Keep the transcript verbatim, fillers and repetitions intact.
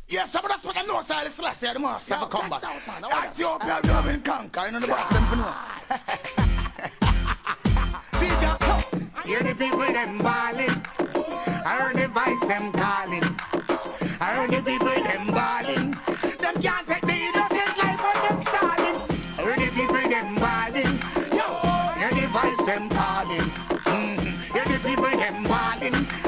Yes, some of that's what them know, sir. This last year, the master Yo, for combat. check it out, man. Hold on. Ethiopia, Dublin, conquer. You know the battle, them for know. See that? Hear the people them bawling. I heard the voice them calling. I heard the people them bawling. Them can't take the innocent life of them stalling. I heard the people them bawling. Yo, hear the voice them calling. Mm-hmm. Hear the people them bawling.